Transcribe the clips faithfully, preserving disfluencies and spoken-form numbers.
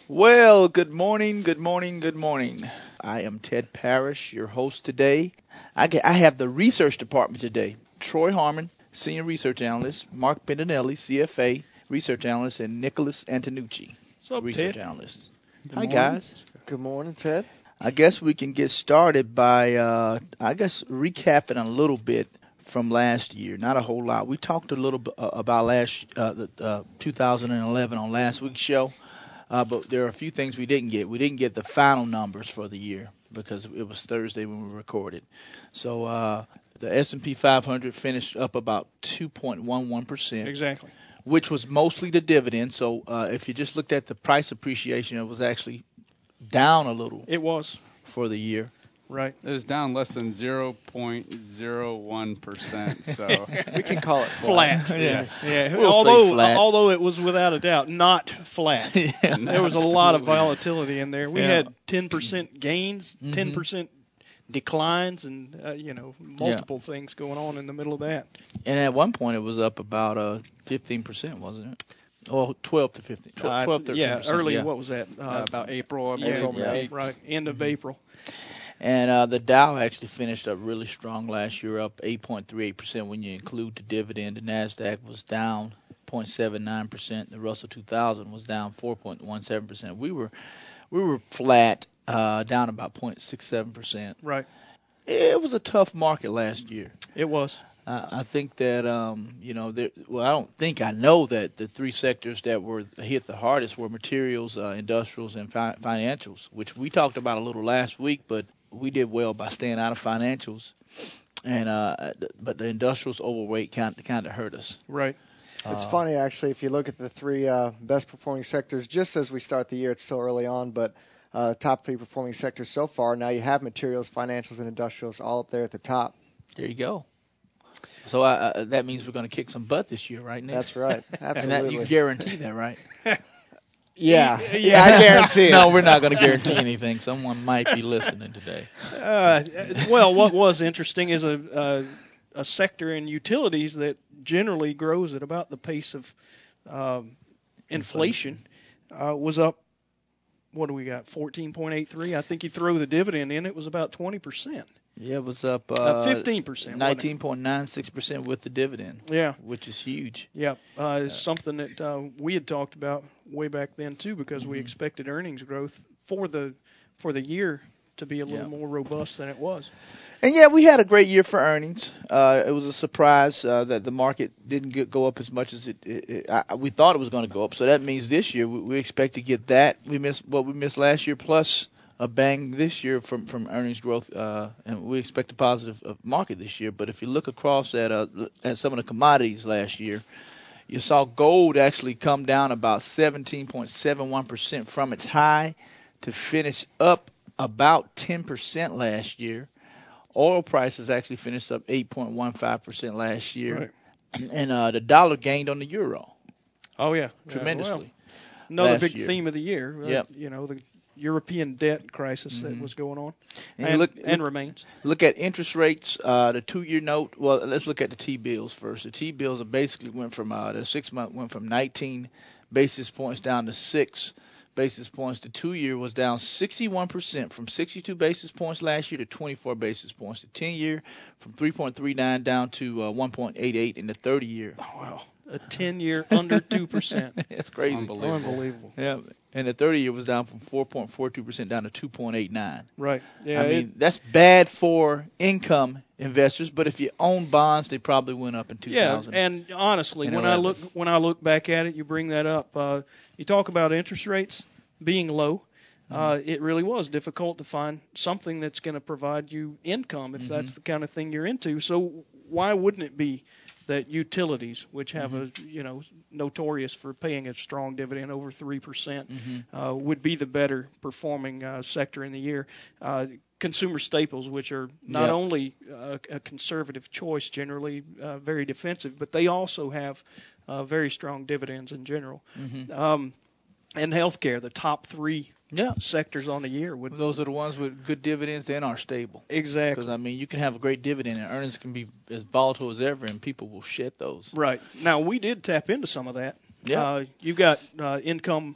Well, good morning, good morning, good morning. I am Ted Parrish, your host today. I, get, I have the research department today. Troy Harmon, Senior Research Analyst, Mark Bendinelli, C F A, Research Analyst, and Nicholas Antonucci, What's up, Research Ted? Analyst. Good Hi, morning. guys. Good morning, Ted. I guess we can get started by, uh, I guess, recapping a little bit from last year. Not a whole lot. We talked a little bit uh, about last uh, the, uh, two thousand eleven on last week's show. Uh, but there are a few things we didn't get. We didn't get the final numbers for the year because it was Thursday when we recorded. So uh, the S and P five hundred finished up about two point one one percent, Exactly. which was mostly the dividend. So uh, if you just looked at the price appreciation, it was actually down a little It was. for the year. Right. It was down less than zero point zero one percent, so We can call it flat. Flat. yes. Yeah. We'll say although flat. although it was without a doubt not flat. Yeah. There was a lot of volatility in there. We Yeah. had ten percent gains, Mhm. ten percent declines, and uh, you know multiple things going on in the middle of that. And at one point it was up about uh, fifteen percent, wasn't it? Oh, twelve to fifteen. Uh, twelve, thirteen yeah, percent. early. Yeah. What was that? uh, about April, I believe. yeah, April, we yeah. peaked. right. End of Mm-hmm. April. And uh, the Dow actually finished up really strong last year, up eight point three eight percent when you include the dividend. The NASDAQ was down zero point seven nine percent. The Russell two thousand was down four point one seven percent. We were we were flat, uh, down about zero point six seven percent. Right. It was a tough market last year. It was. Uh, I think that, um, you know, there, well, I don't think I know that the three sectors that were hit the hardest were materials, uh, industrials, and fi- financials, which we talked about a little last week, but we did well by staying out of financials. And uh, but the industrials overweight kind kind of hurt us. Right. It's Uh, funny, actually, if you look at the three uh, best performing sectors, just as we start the year, it's still early on, but uh, top three performing sectors so far, now you have materials, financials, and industrials all up there at the top. There you go. So uh, uh, that means we're going to kick some butt this year, right, Nick? That's right. And that, Absolutely. you guarantee that, right? yeah. Yeah. yeah, I guarantee it. No, we're not going to guarantee anything. Someone might be listening today. Uh, well, what was interesting is a, a a sector in utilities that generally grows at about the pace of um, inflation uh, was up. What do we got? fourteen point eight three. I think you throw the dividend in, it was about twenty percent. Yeah, it was up Uh, uh, fifteen percent. nineteen point nine six percent with the dividend, Yeah, which is huge. yeah. Uh, it's something that uh, we had talked about way back then too, because we Mhm. expected earnings growth for the for the year to be a little Yeah. more robust than it was. And yeah, we had a great year for earnings. Uh, it was a surprise uh, that the market didn't get, go up as much as it, it, it I, we thought it was going to go up. So that means this year we, we expect to get that. We missed what we missed last year plus a bang this year from, from earnings growth, uh, and we expect a positive uh, market this year. But if you look across at uh, at some of the commodities last year, you saw gold actually come down about seventeen point seven one percent from its high to finish up about ten percent last year. Oil prices actually finished up eight point one five percent last year. Right. And uh, the dollar gained on the euro Oh yeah, tremendously. Yeah, well, another last big year. theme of the year. Uh, Yep. You know, the European debt crisis that Mhm. was going on, And and, you look, and look, remains. look at interest rates, uh, the two-year note. Well, let's look at the T-bills first. The T-bills are basically went from uh, the six-month went from nineteen basis points down to six basis points. The two-year was down sixty-one percent from sixty-two basis points last year to twenty-four basis points. The ten-year from three point three nine down to uh, one point eight eight in the thirty-year. Oh, wow, a ten-year under two percent. That's crazy. Unbelievable. Unbelievable. Yeah, and the thirty-year was down from four point four two percent down to two point eight nine. Right. Yeah. I mean, that's bad for income investors, but if you own bonds, they probably went up in it, yeah. two thousand. And honestly, when I eleven. look when I look back at it, you bring that up. Uh, you talk about interest rates being low. Uh, it really was difficult to find something that's going to provide you income if Mhm. that's the kind of thing you're into. So why wouldn't it be that utilities, which have a you know notorious for paying a strong dividend over three percent, Mhm. uh, would be the better performing uh, sector in the year? Uh, consumer staples, which are not Yeah. only uh, a conservative choice, generally uh, very defensive, but they also have uh, very strong dividends in general. Mhm. Um, and healthcare, the top three Yeah, sectors on the year would those are the ones with good dividends and are stable. exactly Because I mean, you can have a great dividend and earnings can be as volatile as ever, and people will shed those. right. Now we did tap into some of that. Yeah. Uh, you've got uh, income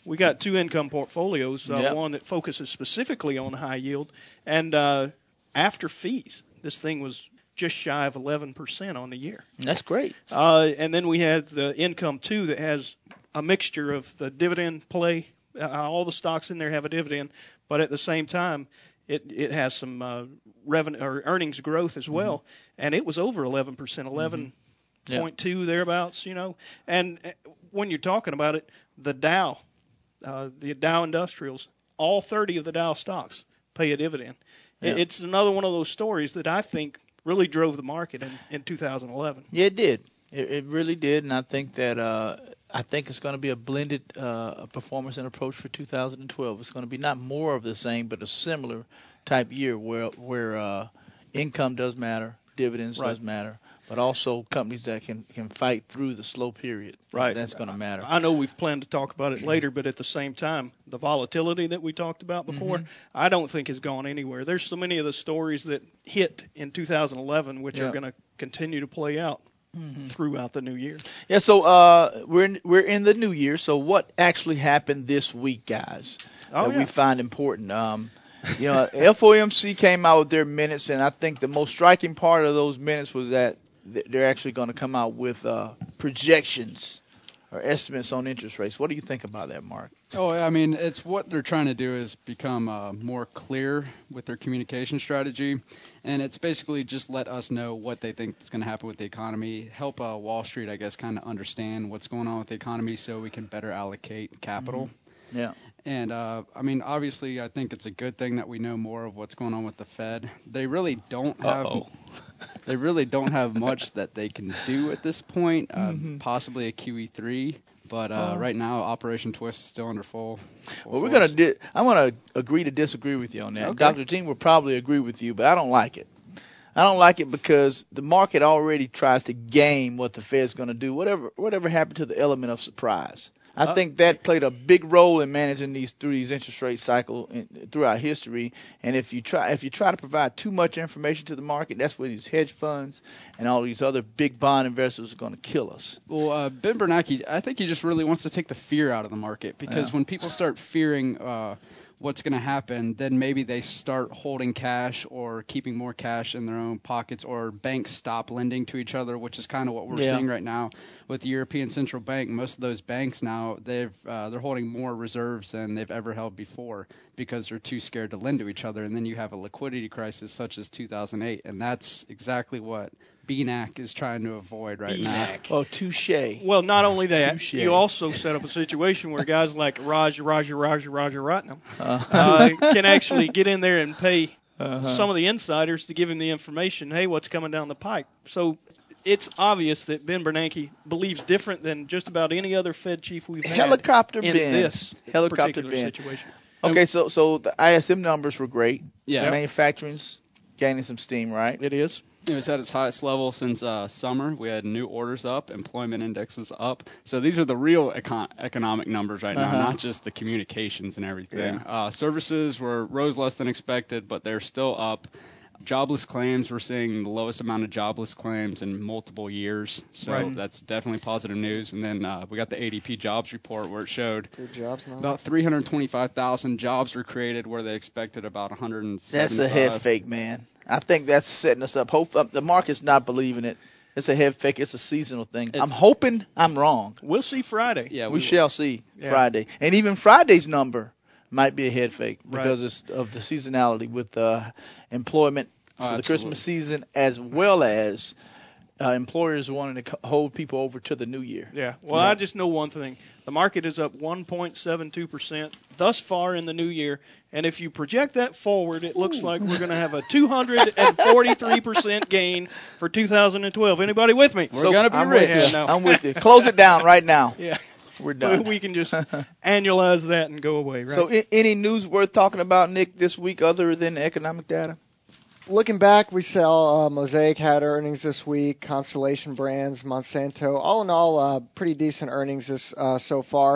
we got two income portfolios, uh, Yep. one that focuses specifically on high yield, and uh, after fees, this thing was just shy of eleven percent on the year. That's great. Uh, and then we had the income two that has a mixture of the dividend play. Uh, all the stocks in there have a dividend, but at the same time, it it has some uh, revenue or earnings growth as well, mm-hmm. and it was over eleven percent, eleven point two mm-hmm. thereabouts, you know. And when you're talking about it, the Dow, uh, the Dow Industrials, all thirty of the Dow stocks pay a dividend. Yeah. It, it's another one of those stories that I think really drove the market in, in two thousand eleven. Yeah, it did. It, it really did, and I think that uh, I think it's going to be a blended uh, performance and approach for two thousand twelve. It's going to be not more of the same, but a similar type year where where uh, income does matter, dividends right. does matter, but also companies that can, can fight through the slow period. Right. That's going to matter. I know we've planned to talk about it later, but at the same time, the volatility that we talked about before, mm-hmm. I don't think has gone anywhere. There's so many of the stories that hit in two thousand eleven which yeah. are going to continue to play out mm-hmm. throughout the new year. Yeah, so uh, we're in, we're in the new year. So what actually happened this week, guys, oh, that yeah. we find important? Um, you know, F O M C came out with their minutes, and I think the most striking part of those minutes was that they're actually going to come out with uh, projections or estimates on interest rates. What do you think about that, Mark? Oh, I mean, it's what they're trying to do is become uh, more clear with their communication strategy, and it's basically just let us know what they think is going to happen with the economy, help uh, Wall Street, I guess, kind of understand what's going on with the economy so we can better allocate capital. Mm-hmm. Yeah. And, uh, I mean, obviously, I think it's a good thing that we know more of what's going on with the Fed. They really don't have they really don't have much that they can do at this point, uh, mm-hmm. possibly a Q E three. But uh, uh, right now, Operation Twist is still under full. full well, we're force. gonna. Di- I'm gonna agree to disagree with you on that. Okay. Doctor Jean will probably agree with you, but I don't like it. I don't like it because the market already tries to game what the Fed's going to do. Whatever, whatever happened to the element of surprise. I uh, think that played a big role in managing these through these interest rate cycle in, throughout history. And if you try if you try to provide too much information to the market, that's where these hedge funds and all these other big bond investors are going to kill us. Well, uh, Ben Bernanke, I think he just really wants to take the fear out of the market because yeah. when people start fearing uh, what's going to happen, then maybe they start holding cash or keeping more cash in their own pockets, or banks stop lending to each other, which is kind of what we're yeah. seeing right now with the European Central Bank. Most of those banks now, they've uh, they're holding more reserves than they've ever held before because they're too scared to lend to each other. And then you have a liquidity crisis such as two thousand eight, and that's exactly what B N A C is trying to avoid right B N A C. now. Oh, touche. Well, not only that, Touche. you also set up a situation where guys like Raj, Roger, Roger, Roger Ratnam uh-huh. uh, can actually get in there and pay uh-huh. some of the insiders to give him the information, hey, what's coming down the pike. So it's obvious that Ben Bernanke believes different than just about any other Fed chief we've had Helicopter in Ben. this Helicopter particular Ben. situation. Okay, so so the I S M numbers were great. Yeah. Manufacturing's gaining some steam, right? It is. It was at its highest level since uh, summer. We had new orders up, employment index was up. So these are the real econ- economic numbers right uh-huh. now, not just the communications and everything. Yeah. Uh, services were rose less than expected, but they're still up. Jobless claims, we're seeing the lowest amount of jobless claims in multiple years. So right. that's definitely positive news. And then uh, we got the A D P jobs report where it showed Good jobs now. about three hundred twenty-five thousand jobs were created where they expected about one hundred seventy-five. That's a head fake, man. I think that's setting us up. Hope um, the market's not believing it. It's a head fake. It's a seasonal thing. It's, I'm hoping I'm wrong. We'll see Friday. Yeah, we, we shall see yeah. Friday. And even Friday's number might be a head fake because right. it's of the seasonality with uh, employment for Oh, the absolutely. Christmas season, as well as uh, employers wanting to co- hold people over to the new year. Yeah. Well, Yeah. I just know one thing. The market is up one point seven two percent thus far in the new year. And if you project that forward, it looks Ooh. like we're going to have a two hundred forty-three percent gain for two thousand twelve. Anybody with me? We're gonna be I'm rich. with you. Yeah, no. I'm with you. Close it down right now. Yeah. We're done. We can just annualize that and go away, right? So, I- any news worth talking about, Nick, this week other than economic data? Looking back, we saw uh, Mosaic had earnings this week, Constellation Brands, Monsanto. All in all, uh, pretty decent earnings this uh, so far.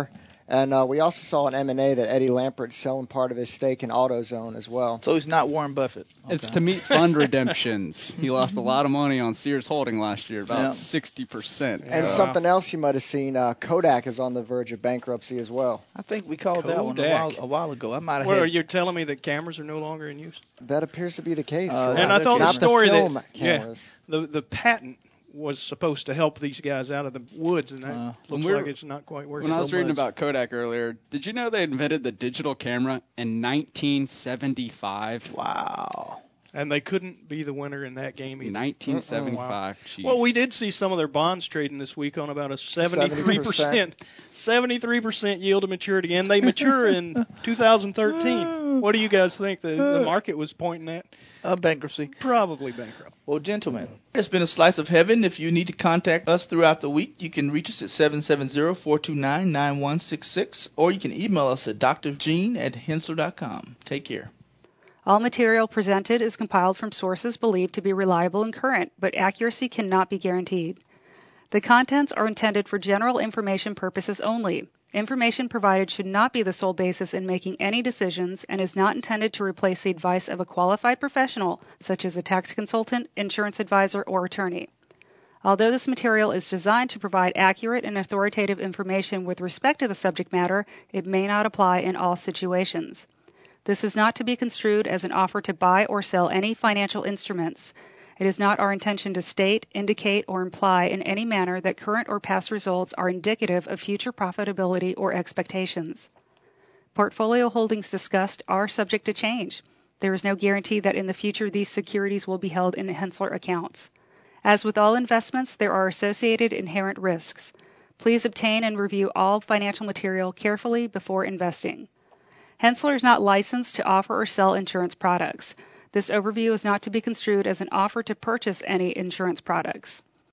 And uh, we also saw an M and A that Eddie Lampert's selling part of his stake in AutoZone as well. So he's not Warren Buffett. Okay. It's to meet fund redemptions. He lost a lot of money on Sears Holding last year, about Yeah. sixty percent. And Yeah. something else you might have seen, uh, Kodak is on the verge of bankruptcy as well. I think we called that one a Kodak. while, a while ago. I might have Well, had. you're telling me that cameras are no longer in use? That appears to be the case. Uh, for And a I lot. thought the Not story the that- film yeah. cameras. The the patent was supposed to help these guys out of the woods, and that Uh, looks when we like were- it's not quite working. When I was so reading much. about Kodak earlier, did you know they invented the digital camera in nineteen seventy-five? Wow. And they couldn't be the winner in that game either. nineteen seventy-five. Jeez. Well, we did see some of their bonds trading this week on about a seventy-three percent, seventy-three percent yield to maturity, and they mature in two thousand thirteen. What do you guys think the, the market was pointing at? Uh, bankruptcy. Probably bankrupt. Well, gentlemen, it's been a slice of heaven. If you need to contact us throughout the week, you can reach us at seven seven zero, four two nine, nine one six six, or you can email us at d r gene at hensler dot com. Take care. All material presented is compiled from sources believed to be reliable and current, but accuracy cannot be guaranteed. The contents are intended for general information purposes only. Information provided should not be the sole basis in making any decisions and is not intended to replace the advice of a qualified professional, such as a tax consultant, insurance advisor, or attorney. Although this material is designed to provide accurate and authoritative information with respect to the subject matter, it may not apply in all situations. This is not to be construed as an offer to buy or sell any financial instruments. It is not our intention to state, indicate, or imply in any manner that current or past results are indicative of future profitability or expectations. Portfolio holdings discussed are subject to change. There is no guarantee that in the future these securities will be held in Hensler accounts. As with all investments, there are associated inherent risks. Please obtain and review all financial material carefully before investing. Hensler is not licensed to offer or sell insurance products. This overview is not to be construed as an offer to purchase any insurance products.